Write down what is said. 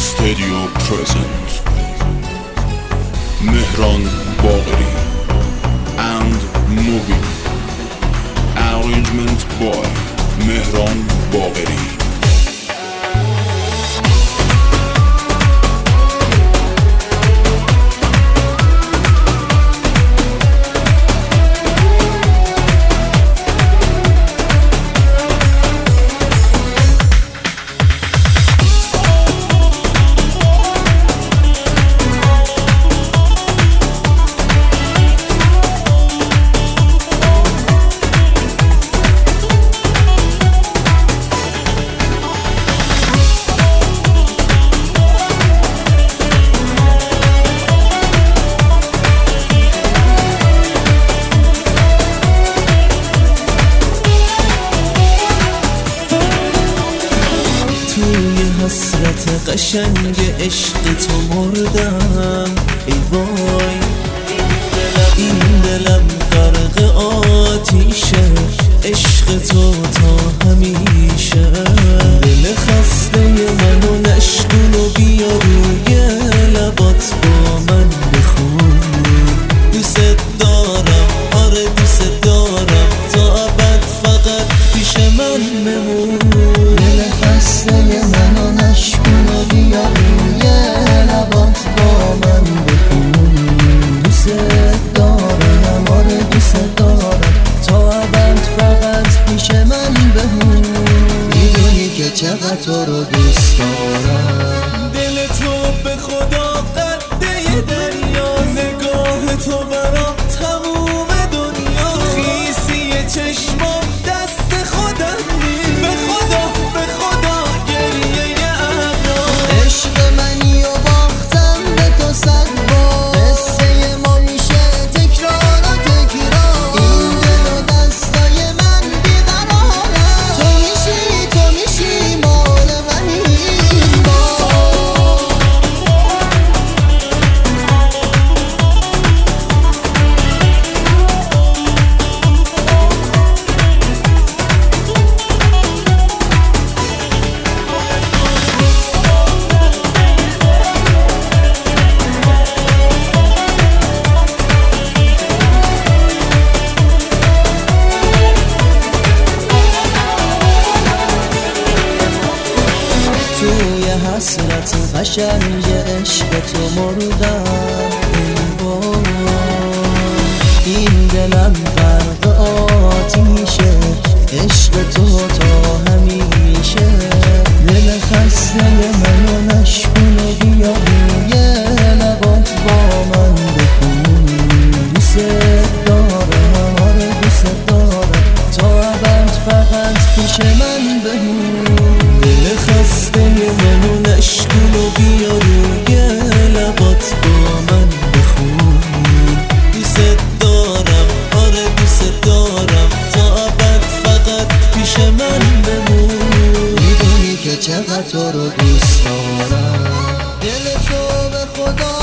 Studio present Mehran Bagheri and movie arrangement by Mehran Bagheri. حسرت قشنگ عشق تو مردم ای وای، این دلم غرق آتیشه، عشق تو تا همیشه. دل خسته منو نشکن و بیا روی لبات با من بخون. دوست دارم، آره دوست دارم، تا ابد فقط پیش من بمون. دل خسته منو نشکن و بیا روی لبات با من بخون. دوست دارم، آره دوست دارم، تا ابد فقط پیش من بمون. میدونی که چقدر تو رو دوست دارم. دل تو به خدا قده دریا، نگاه تو برام تموم دنیا. خیسی چشمام دست خودم نی، به خدا به خدا گریه ابرا. عشق منی و باختم به تو صد بار، قصه ما میشه تکرار و تکرار. این دل و دستای من بیقرارم، تو میشی مال منی. توی حسرت قشنگ عشق تو مردم ای وای، این دلم غرق آتیشه، عشق تو تا همیشه. دل خسته منو نشکن و بیا روی لبات با من بخون. دوست دارم، آره دوست دارم، تا ابد فقط پیش من بمون. دل خسته منو نشکن و بیا روی لبات با من بخون. دوست دارم، آره دوست دارم، تا ابد فقط پیش من بمون. میدونی که چقدر تو رو دوست دارم. دل تو به خدا